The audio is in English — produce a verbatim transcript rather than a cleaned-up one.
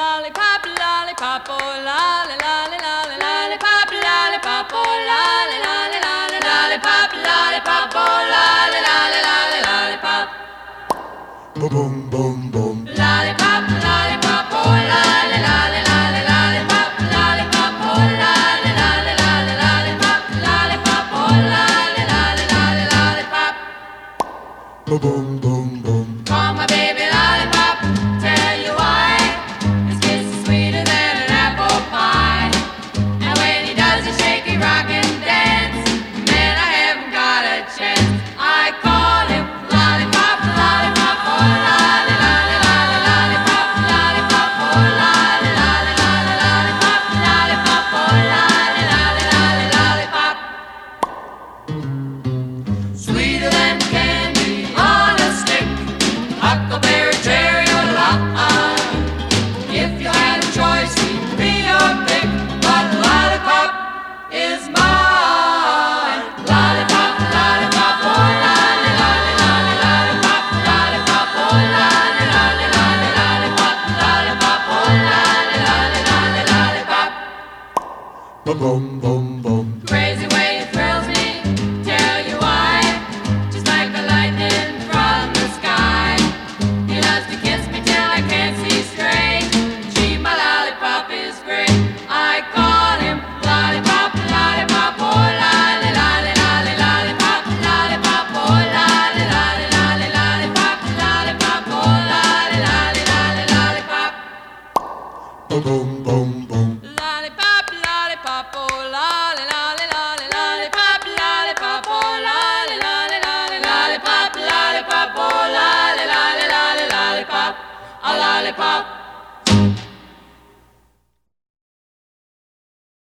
lollipop, lollipop, oh lolly, lolly, lolly, lollipop, lollipop, oh lolly, lolly, lolly, lollipop, lollipop, oh lolly, lolly, lolly, lollipop. Boom, boom, boom, boom. Lollipop, lollipop, oh lolly, lolly, lolly, lollipop, lollipop, oh lolly, lolly, lolly, lollipop, lollipop, oh lolly, lolly, lolly, lollipop. Boom, boom, boom, boom. Call my baby lollipop, tell you why. His kiss is sweeter than an apple pie. And when he does a shaky rock and dance, man, I haven't got a chance. I call him lollipop, lollipop, oh lolly, lolly, lolly, lollipop, lollipop, oh lolly, lolly, lolly, lollipop, lollipop, oh lolly, lolly, lolly, lollipop. Sweeter than candy on a stick, huckleberry, cherry, or lime. If you had a choice, he'd be your pick, but lollipop is mine. Lollipop, lollipop, oh lolly, lolly, lolly, lollipop, lollipop, oh lolly, lolly, lolly, lollipop, lollipop, oh lolly, lolly, lolly, lollipop. Boom, boom, boom, boom. Crazy way it thrills me, tell you why. Just like the lightning from the sky. He loves to kiss me till I can't see straight. Gee, my lollipop is great. I call him lollipop, lollipop, oh lolly, lolly, lolly, lollipop, lollipop, oh lolly, lolly, lolly, lollipop, lollipop, oh lolly, lolly, lolly, lollipop. Boom, boom, boom, boom. Lollipop, lollipop, oh lolly, lolly, lolly, lollipop, lollipop, oh lolly, lolly, lolly, lollipop, lollipop, oh lolly, lolly, lolly, lollipop, a lollipop.